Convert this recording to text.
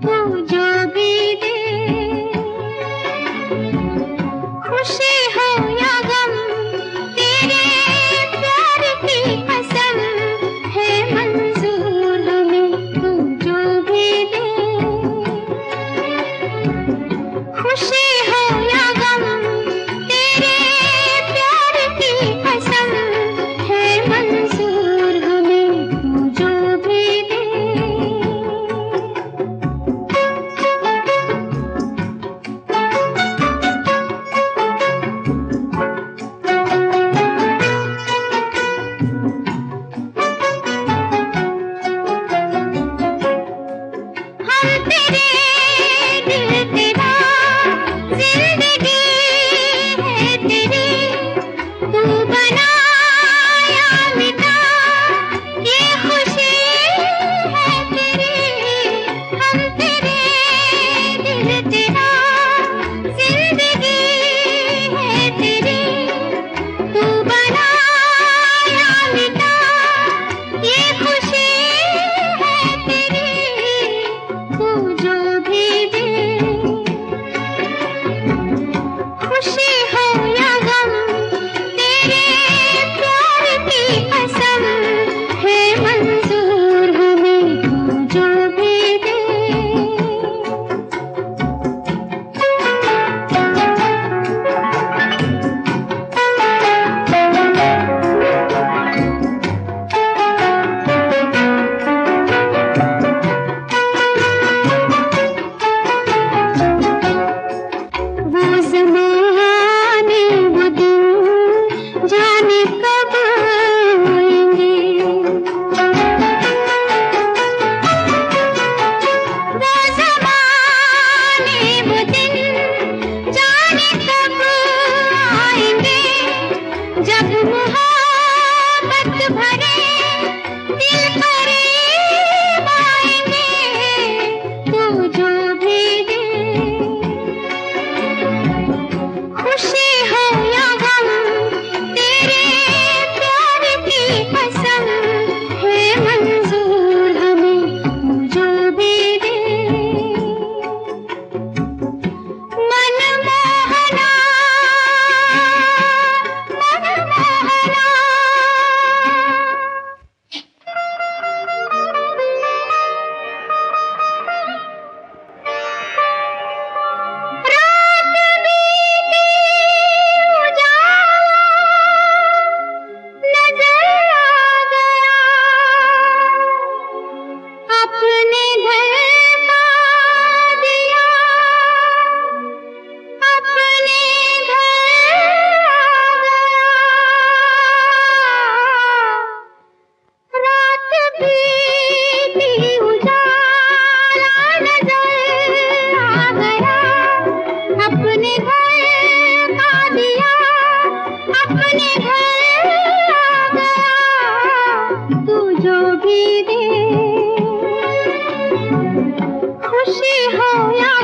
तू जो भी दे, खुशी हो या गम, तेरे प्यार की कसम है मंजूर हमें। तू जो भी दे, खुशी हो या गम, तेरे प्यार की कसम है मंजूर हमें। तू जो भी दे। हम तेरे, दिल तेरा, जिंदगी है तेरी, तू बना या मिटा, ये खुशी है तेरी। हम तेरे, दिल तेरा, जिंदगी है तेरी, तू बना या मिटा, ये खुशी है तेरी। तू जो भी दे, खुशी हो या गम, तेरे प्यार की कसम है मंजूर हमें। तू जो भी दे। वो ज़माने वो दिन जाने कब आएंगे, वो ज़माने वो दिन जाने कब आएंगे, जब मोहब्बत भरे दिल करीब आएंगे। तू जो भी दे, खुशी हो या गम, तेरे प्यार की कसम है मंजूर हमें। तू जो भी दे। मनमोहना, मनमोहना, रात बीती उजाला नजर आ गया, अपने घर का दिया, अपने घर आ गया। रात बीती उजाला नजर आ गया, अपने घर का दिया, अपने घर आ गया। तू जो भी दे, खुशी हो या